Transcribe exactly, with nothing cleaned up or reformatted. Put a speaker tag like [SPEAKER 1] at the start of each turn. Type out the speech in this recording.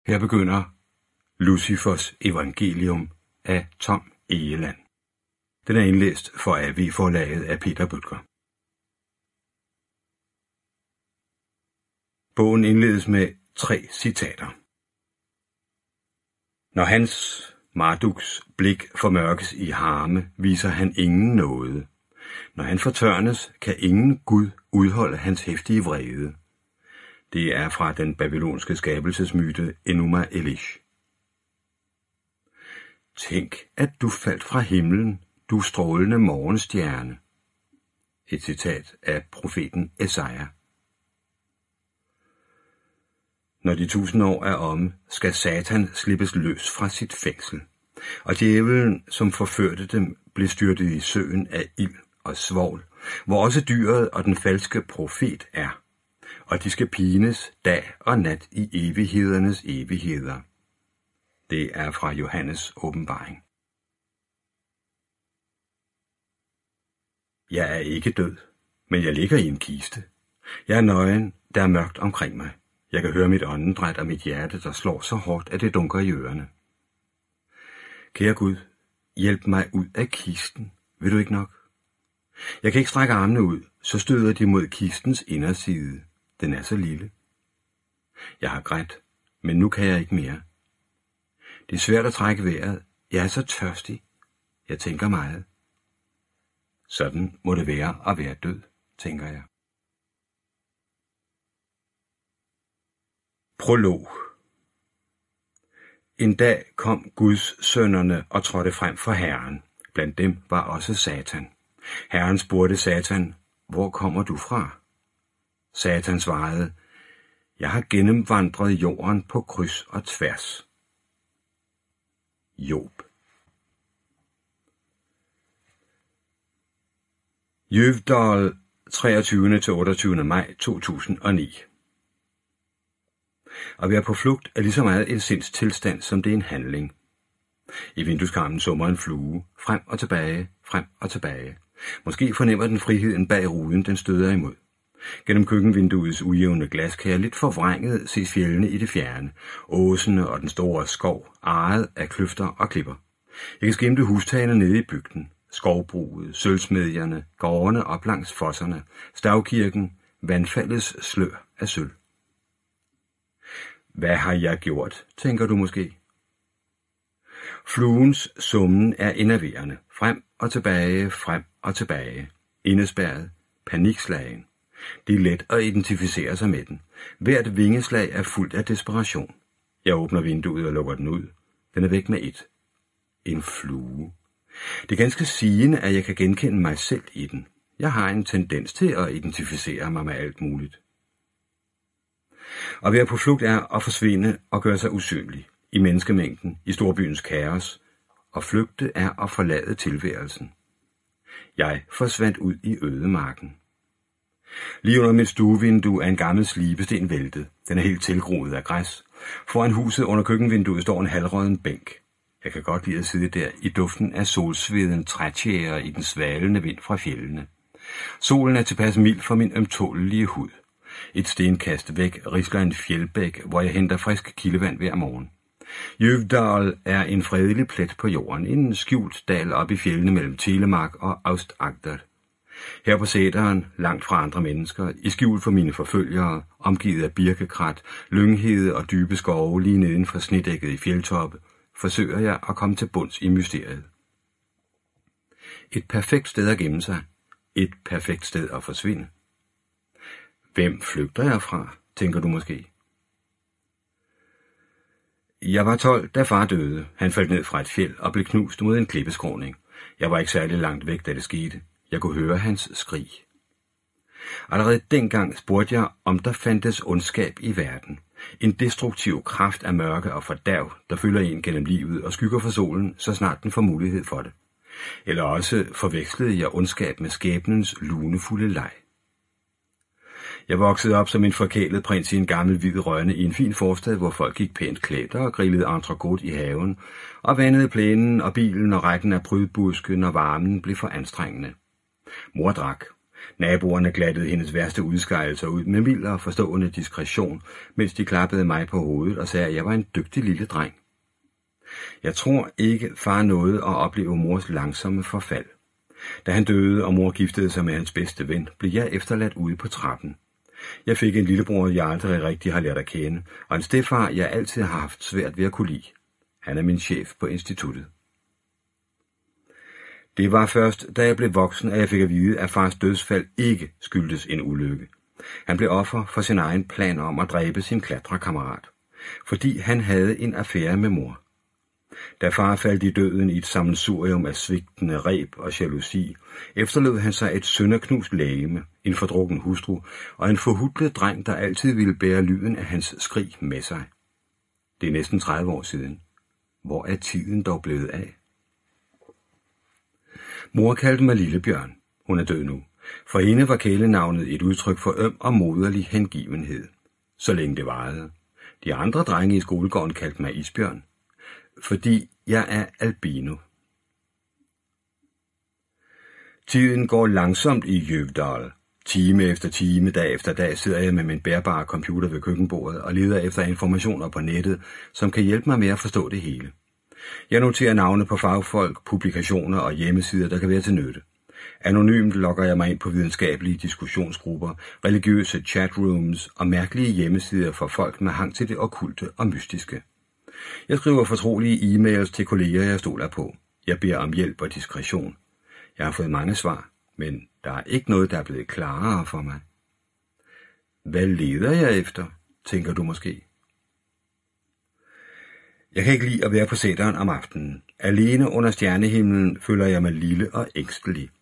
[SPEAKER 1] Her begynder Lucifers Evangelium af Tom Egeland. Den er indlæst for A V-forlaget af Peter Bøttger. Bogen indledes med tre citater. Når hans, Marduks, blik formørkes i harme, viser han ingen nåde. Når han fortørnes, kan ingen Gud udholde hans heftige vrede. Det er fra den babylonske skabelsesmyte Enuma Elish. Tænk, at du faldt fra himlen, du strålende morgenstjerne. Et citat af profeten Esaja. Når de tusind år er omme, skal Satan slippes løs fra sit fængsel, og djævelen, som forførte dem, blev styrtet i søen af ild og svovl, hvor også dyret og den falske profet er, og de skal pines dag og nat i evighedernes evigheder. Det er fra Johannes åbenbaring. Jeg er ikke død, men jeg ligger i en kiste. Jeg er nøgen, der er mørkt omkring mig. Jeg kan høre mit åndedræt og mit hjerte, der slår så hårdt, at det dunker i ørerne. Kære Gud, hjælp mig ud af kisten, vil du ikke nok? Jeg kan ikke strække armene ud, så støder de mod kistens inderside. Den er så lille. Jeg har grædt, men nu kan jeg ikke mere. Det er svært at trække vejret. Jeg er så tørstig. Jeg tænker meget. Sådan må det være at være død, tænker jeg. Prolog. En dag kom Guds sønnerne og trådte frem for Herren. Blandt dem var også Satan. Herren spurgte Satan, hvor kommer du fra? Satan svarede, jeg har gennemvandret jorden på kryds og tværs. Job. Jøvdal, treogtyvende til otteogtyvende maj to tusind og ni. At være på flugt er lige så meget en sindstilstand, som det er en handling. I vindueskarmen summer en flue, frem og tilbage, frem og tilbage. Måske fornemmer den friheden bag ruden, den støder imod. Gennem køkkenvinduets ujævne glas kan jeg lidt forvrænget se fjellene i det fjerne, åsene og den store skov, arret af kløfter og klipper. Jeg kan skimte hustagene nede i bygden, skovbruget, sølvsmedjerne, gårdene op langs fosserne, stavkirken, vandfaldets slør af sølv. Hvad har jeg gjort, tænker du måske? Fluens summen er enerverende, frem og tilbage, frem og tilbage, indespærret, panikslagen. Det er let at identificere sig med den. Hvert vingeslag er fuldt af desperation. Jeg åbner vinduet og lukker den ud. Den er væk med et. En flue. Det er ganske sigende, at jeg kan genkende mig selv i den. Jeg har en tendens til at identificere mig med alt muligt. At være på flugt er at forsvinde og gøre sig usynlig. I menneskemængden, i storbyens kaos. Og flygte er at forlade tilværelsen. Jeg forsvandt ud i ødemarken. Lige under mit stuevindue er en gammel slibesten væltet. Den er helt tilgroet af græs. Foran huset under køkkenvinduet står en halvrådden bænk. Jeg kan godt lide at sidde der i duften af solsveden trætjære i den svalende vind fra fjellene. Solen er tilpas mild for min ømtålelige hud. Et stenkast væk risler en fjeldbæk, hvor jeg henter frisk kildevand hver morgen. Jøvdal er en fredelig plet på jorden, en skjult dal op i fjellene mellem Telemark og Aust-Agder. Her på sæteren, langt fra andre mennesker, i skjul for mine forfølgere, omgivet af birkekrat, lynghede og dybe skove lige neden for snedækket i fjeldtoppe, forsøger jeg at komme til bunds i mysteriet. Et perfekt sted at gemme sig. Et perfekt sted at forsvinde. Hvem flygter jeg fra, tænker du måske? Jeg var tolv, da far døde. Han faldt ned fra et fjeld og blev knust mod en klippeskråning. Jeg var ikke særlig langt væk, da det skete. Jeg kunne høre hans skrig. Allerede dengang spurgte jeg, om der fandtes ondskab i verden. En destruktiv kraft af mørke og fordærv, der følger en gennem livet og skygger for solen, så snart den får mulighed for det. Eller også forvekslede jeg ondskab med skæbnens lunefulde leg. Jeg voksede op som en forkælet prins i en gammel hvid rønne i en fin forstad, hvor folk gik pænt klædt og grillede entrecôte i haven, og vandede plænen og bilen og rækken af prydbuske, når varmen blev for anstrengende. Mor drak. Naboerne glattede hendes værste udskejelser ud med mild og forstående diskretion, mens de klappede mig på hovedet og sagde, at jeg var en dygtig lille dreng. Jeg tror ikke, far nåede at opleve mors langsomme forfald. Da han døde, og mor giftede sig med hans bedste ven, blev jeg efterladt ude på trappen. Jeg fik en lillebror, jeg aldrig rigtig har lært at kende, og en stedfar, jeg altid har haft svært ved at kunne lide. Han er min chef på instituttet. Det var først, da jeg blev voksen, at jeg fik at vide, at fars dødsfald ikke skyldtes en ulykke. Han blev offer for sin egen plan om at dræbe sin klatrekammerat, fordi han havde en affære med mor. Da far faldt i døden i et sammensurium af svigtende reb og jalousi, efterlod han sig et sønderknust legeme, en fordrukken hustru og en forhutlet dreng, der altid ville bære lyden af hans skrig med sig. Det er næsten tredive år siden. Hvor er tiden dog blevet af? Mor kaldte mig Lillebjørn. Hun er død nu. For hende var kælenavnet et udtryk for øm og moderlig hengivenhed. Så længe det varede. De andre drenge i skolegården kaldte mig Isbjørn. Fordi jeg er albino. Tiden går langsomt i Jøvdal. Time efter time, dag efter dag, sidder jeg med min bærbare computer ved køkkenbordet og leder efter informationer på nettet, som kan hjælpe mig med at forstå det hele. Jeg noterer navne på fagfolk, publikationer og hjemmesider, der kan være til nytte. Anonymt logger jeg mig ind på videnskabelige diskussionsgrupper, religiøse chatrooms og mærkelige hjemmesider for folk med hang til det okkulte og mystiske. Jeg skriver fortrolige e-mails til kolleger, jeg stoler på. Jeg beder om hjælp og diskretion. Jeg har fået mange svar, men der er ikke noget, der er blevet klarere for mig. Hvad leder jeg efter, tænker du måske? Jeg kan ikke lide at være på sætteren om aftenen. Alene under stjernehimlen føler jeg mig lille og ængstelig.